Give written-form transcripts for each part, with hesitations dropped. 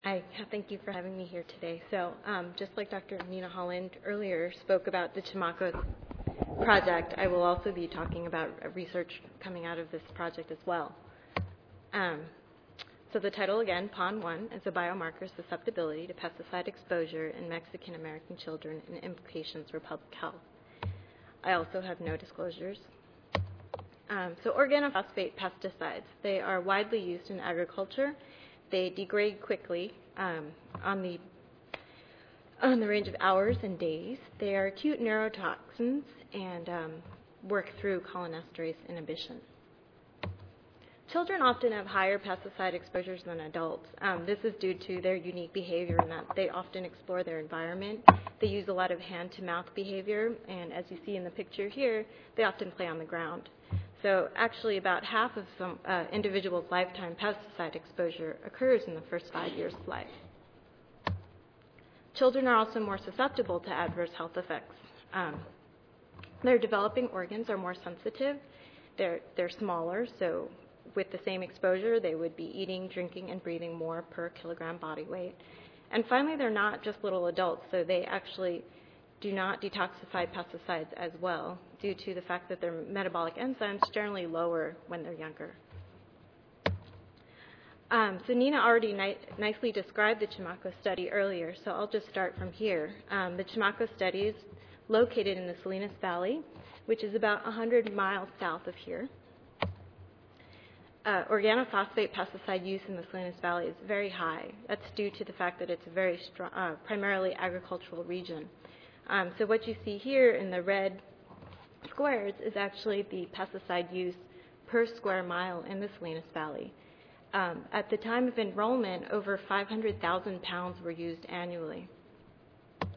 Hi, thank you for having me here today. So just like Dr. Nina Holland earlier spoke about the Chamacos project, I will also be talking about research coming out of this project as well. So the title again, PON1, is a biomarker susceptibility to pesticide exposure in Mexican American children and implications for public health. I also have no disclosures. So organophosphate pesticides, they are widely used in agriculture. They degrade quickly on the range of hours and days. They are acute neurotoxins and work through cholinesterase inhibition. Children often have higher pesticide exposures than adults. This is due to their unique behavior in that they often explore their environment. They use a lot of hand-to-mouth behavior, and as you see in the picture here, they often play on the ground. So actually about half of some individual's lifetime pesticide exposure occurs in the first 5 years of life. Children are also more susceptible to adverse health effects. Their developing organs are more sensitive. They're smaller, so with the same exposure, they would be eating, drinking, and breathing more per kilogram body weight. And finally, they're not just little adults, so they actually do not detoxify pesticides as well due to the fact that their metabolic enzymes generally lower when they're younger. So Nina already nicely described the Chamaco study earlier, so I'll just start from here. The Chamaco study is located in the Salinas Valley, which is about 100 miles south of here. Organophosphate pesticide use in the Salinas Valley is very high. That's due to the fact that it's a very strong, primarily agricultural region. So what you see here in the red squares is actually the pesticide use per square mile in the Salinas Valley. At the time of enrollment, over 500,000 pounds were used annually. I'm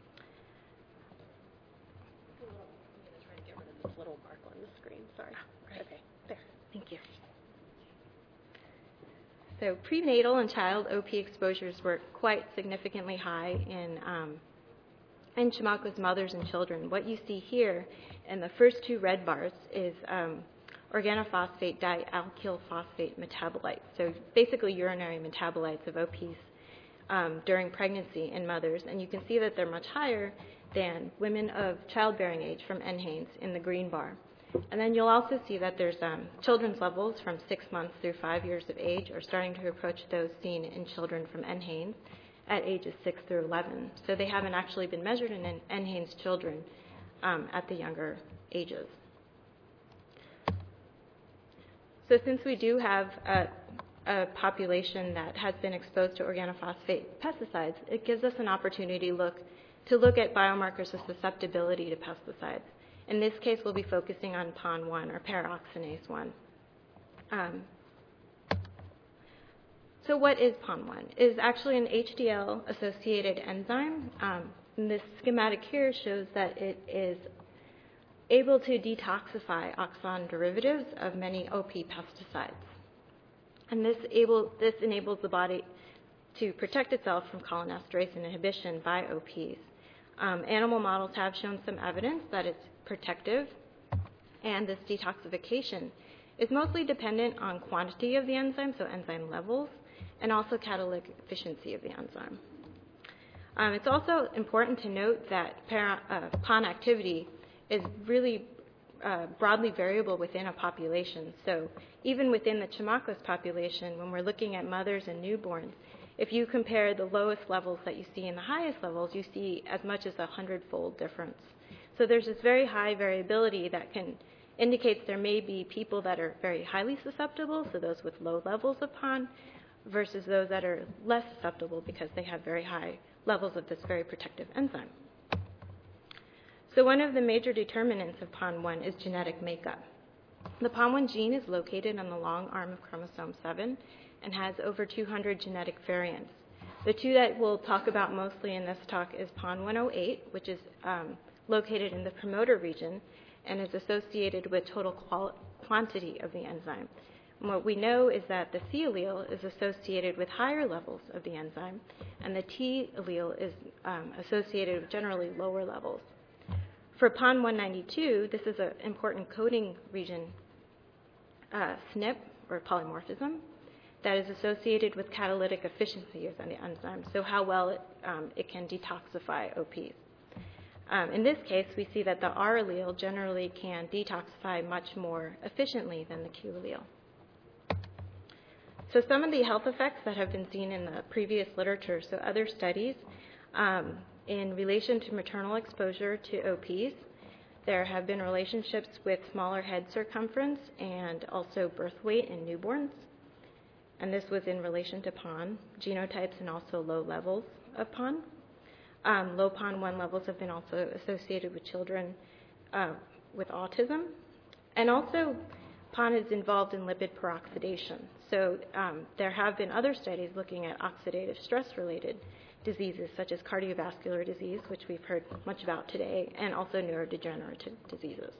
going to try to get rid of this little mark on the screen. Sorry. Right. Okay, there. Thank you. So prenatal and child OP exposures were quite significantly high in Chamaco's mothers and children. What you see here in the first two red bars is organophosphate dialkyl phosphate metabolites, so basically urinary metabolites of OPs during pregnancy in mothers. And you can see that they're much higher than women of childbearing age from NHANES in the green bar. And then you'll also see that there's children's levels from 6 months through 5 years of age are starting to approach those seen in children from NHANES at ages 6 through 11. So they haven't actually been measured in NHANES children at the younger ages. So since we do have a population that has been exposed to organophosphate pesticides, it gives us an opportunity to look at biomarkers of susceptibility to pesticides. In this case, we'll be focusing on PON1 or peroxinase 1. So what is PON1? It is actually an HDL-associated enzyme. And this schematic here shows that it is able to detoxify oxon derivatives of many OP pesticides. And this enables the body to protect itself from cholinesterase inhibition by OPs. Animal models have shown some evidence that it's protective, and this detoxification is mostly dependent on quantity of the enzyme, so enzyme levels, and also catalytic efficiency of the enzyme. It's also important to note that PON activity is really broadly variable within a population. So even within the Chamacos population, when we're looking at mothers and newborns, if you compare the lowest levels that you see and the highest levels, you see as much as 100-fold difference. So there's this very high variability that can indicate there may be people that are very highly susceptible, so those with low levels of PON, versus those that are less susceptible because they have very high levels of this very protective enzyme. So one of the major determinants of PON1 is genetic makeup. The PON1 gene is located on the long arm of chromosome 7 and has over 200 genetic variants. The two that we'll talk about mostly in this talk is PON108, which is located in the promoter region and is associated with total quantity of the enzyme. And what we know is that the C allele is associated with higher levels of the enzyme, and the T allele is associated with generally lower levels. For PON192, this is an important coding region, SNP, or polymorphism, that is associated with catalytic efficiency of the enzyme, so how well it can detoxify OPs. In this case, we see that the R allele generally can detoxify much more efficiently than the Q allele. So some of the health effects that have been seen in the previous literature, so other studies, in relation to maternal exposure to OPs, there have been relationships with smaller head circumference and also birth weight in newborns. And this was in relation to PON genotypes and also low levels of PON. Low PON1 levels have been also associated with children with autism. And also, PON is involved in lipid peroxidation. So there have been other studies looking at oxidative stress-related diseases, such as cardiovascular disease, which we've heard much about today, and also neurodegenerative diseases.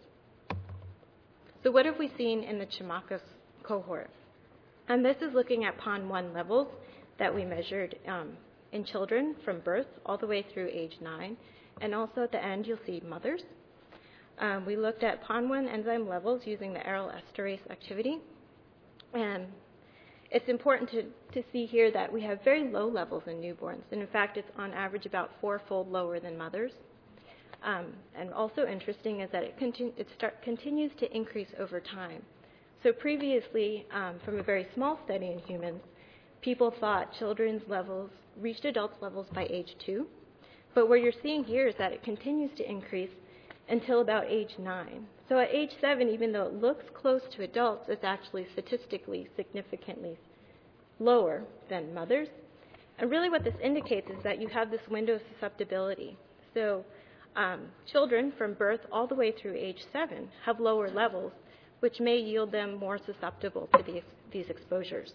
So what have we seen in the Chimacos cohort? And this is looking at PON1 levels that we measured in children from birth all the way through age 9. And also at the end, you'll see mothers. We looked at PON1 enzyme levels using the aryl esterase activity. And it's important to see here that we have very low levels in newborns. And in fact, it's on average about 4-fold lower than mothers. And also interesting is that it continues to increase over time. So previously, from a very small study in humans, people thought children's levels reached adults' levels by age 2. But what you're seeing here is that it continues to increase until about age 9. So at age 7, even though it looks close to adults, it's actually statistically significantly lower than mothers. And really what this indicates is that you have this window of susceptibility. So children from birth all the way through age 7 have lower levels, which may yield them more susceptible to these exposures.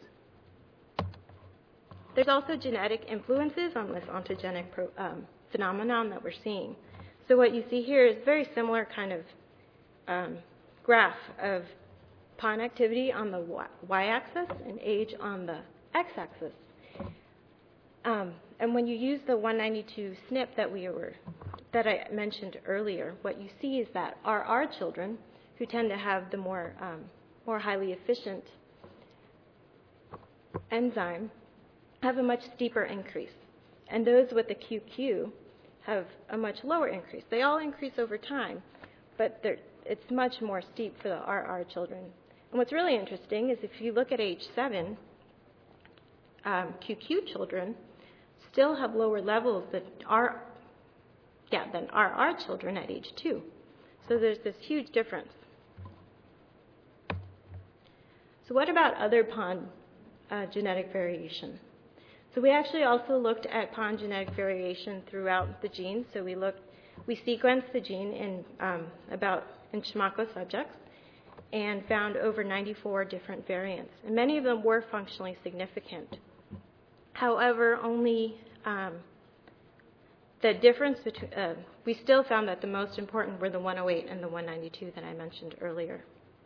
There's also genetic influences on this ontogenic phenomenon that we're seeing. So what you see here is very similar kind of graph of PON activity on the y-axis and age on the x-axis. And when you use the 192 SNP that I mentioned earlier, what you see is that RR children, who tend to have the more highly efficient enzyme, have a much steeper increase. And those with the QQ have a much lower increase. They all increase over time, but it's much more steep for the RR children. And what's really interesting is if you look at age 7, QQ children still have lower levels than RR children at age 2. So there's this huge difference. So what about other PON genetic variation? So we actually also looked at PON genetic variation throughout the gene. So we sequenced the gene in Chimacos subjects and found over 94 different variants. And many of them were functionally significant. However, only the difference between, we still found that the most important were the 108 and the 192 that I mentioned earlier.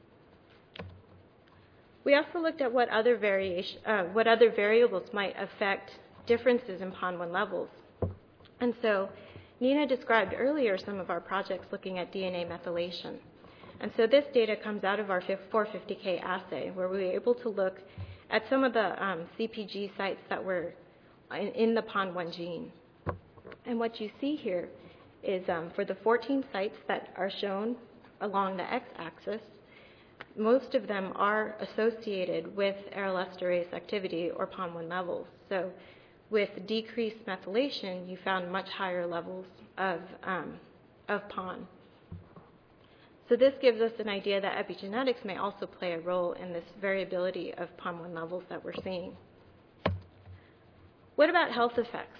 We also looked at what other variables might affect differences in PON1 levels. And so Nina described earlier some of our projects looking at DNA methylation. And so this data comes out of our 450K assay, where we were able to look at some of the CPG sites that were in the PON1 gene. And what you see here is for the 14 sites that are shown along the x-axis, most of them are associated with aryl esterase activity or PON1 levels. So with decreased methylation, you found much higher levels of PON. So this gives us an idea that epigenetics may also play a role in this variability of PON1 levels that we're seeing. What about health effects?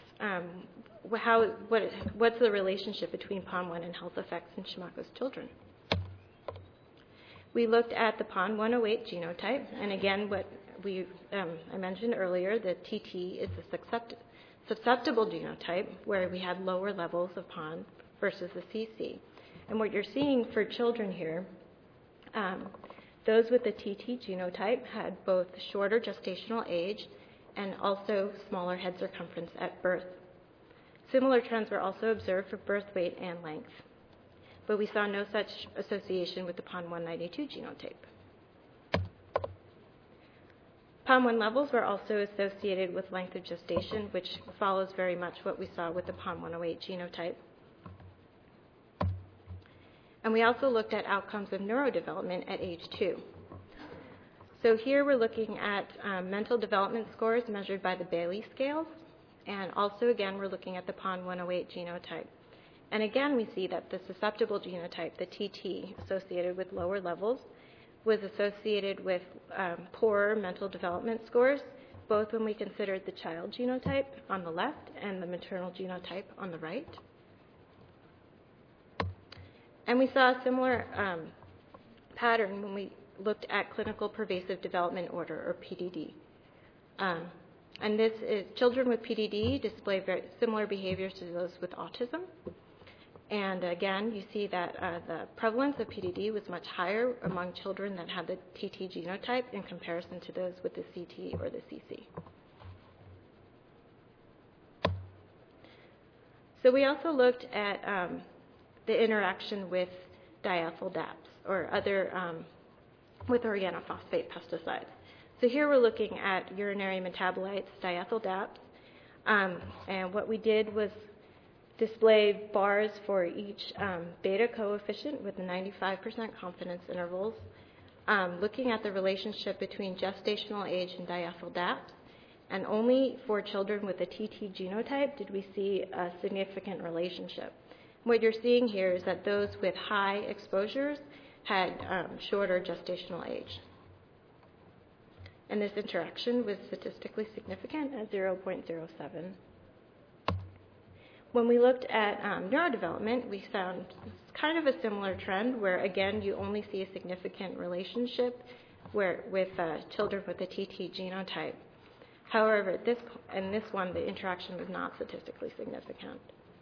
What's the relationship between PON1 and health effects in Chimacos children? We looked at the PON108 genotype, and again, what I mentioned earlier, the TT is the susceptible genotype, where we had lower levels of PON versus the CC. And what you're seeing for children here, those with the TT genotype had both shorter gestational age and also smaller head circumference at birth. Similar trends were also observed for birth weight and length, but we saw no such association with the PON192 genotype. POM1 levels were also associated with length of gestation, which follows very much what we saw with the POM108 genotype. And we also looked at outcomes of neurodevelopment at age 2. So here we're looking at mental development scores measured by the Bayley scales, and also again we're looking at the PON108 genotype. And again we see that the susceptible genotype, the TT, associated with lower levels, was associated with poorer mental development scores, both when we considered the child genotype on the left and the maternal genotype on the right. And we saw a similar pattern when we looked at clinical pervasive development order, or PDD. And this is children with PDD display very similar behaviors to those with autism. And again, you see that the prevalence of PDD was much higher among children that had the TT genotype in comparison to those with the CT or the CC. So we also looked at the interaction with diethyl DAPs or other with organophosphate pesticides. So here we're looking at urinary metabolites, diethyl DAPs, and what we did was display bars for each beta coefficient with 95% confidence intervals, looking at the relationship between gestational age and diethyl DAPs, and only for children with a TT genotype did we see a significant relationship. What you're seeing here is that those with high exposures had shorter gestational age. And this interaction was statistically significant at 0.07. When we looked at neurodevelopment, we found kind of a similar trend where, again, you only see a significant relationship with children with a TT genotype. However, in this one, the interaction was not statistically significant.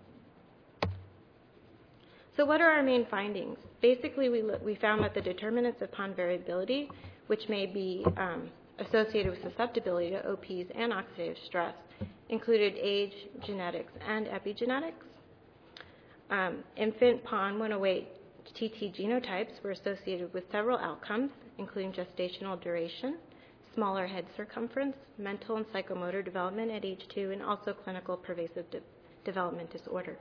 So what are our main findings? Basically, we found that the determinants of PON variability, which may be associated with susceptibility to OPs and oxidative stress, included age, genetics, and epigenetics. Infant PON108 TT genotypes were associated with several outcomes, including gestational duration, smaller head circumference, mental and psychomotor development at age 2, and also clinical pervasive development disorder.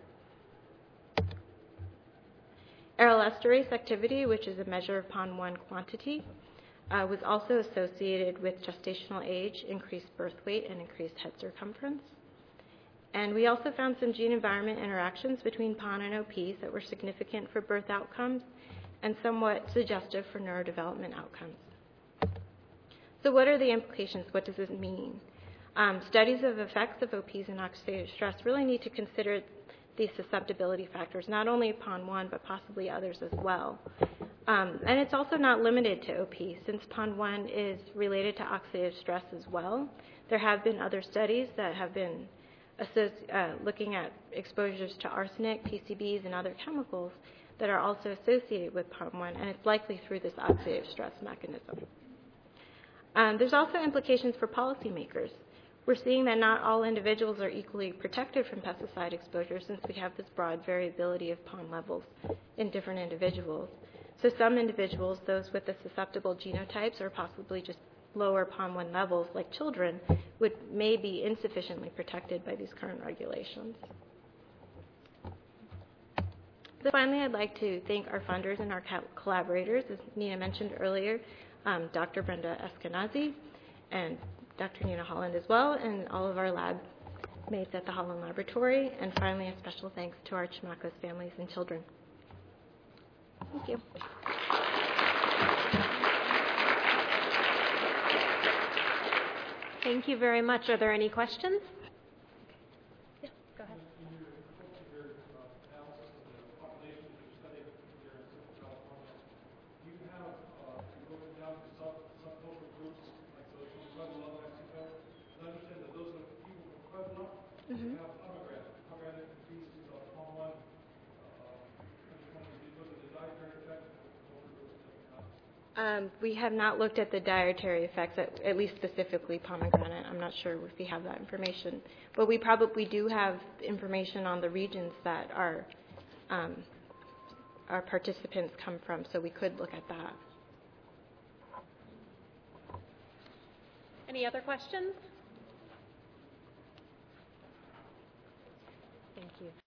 Aryl esterase activity, which is a measure of PON1 quantity, was also associated with gestational age, increased birth weight, and increased head circumference. And we also found some gene-environment interactions between PON and OPs that were significant for birth outcomes and somewhat suggestive for neurodevelopment outcomes. So what are the implications? What does this mean? Studies of effects of OPs and oxidative stress really need to consider these susceptibility factors, not only PON1, but possibly others as well. And it's also not limited to OP, since PON1 is related to oxidative stress as well. There have been other studies that have been looking at exposures to arsenic, PCBs, and other chemicals that are also associated with PON1, and it's likely through this oxidative stress mechanism. There's also implications for policymakers. We're seeing that not all individuals are equally protected from pesticide exposure, since we have this broad variability of PON levels in different individuals. So some individuals, those with the susceptible genotypes or possibly just lower PON1 levels, like children, may be insufficiently protected by these current regulations. So finally, I'd like to thank our funders and our collaborators, as Nina mentioned earlier, Dr. Brenda Eskenazi and Dr. Nina Holland as well, and all of our lab mates at the Holland Laboratory. And finally, a special thanks to our Chamacos families and children. Thank you. Thank you very much. Are there any questions? Yeah, go ahead. Mm-hmm. We have not looked at the dietary effects, at least specifically pomegranate. I'm not sure if we have that information. But we probably do have information on the regions that our participants come from, so we could look at that. Any other questions? Thank you.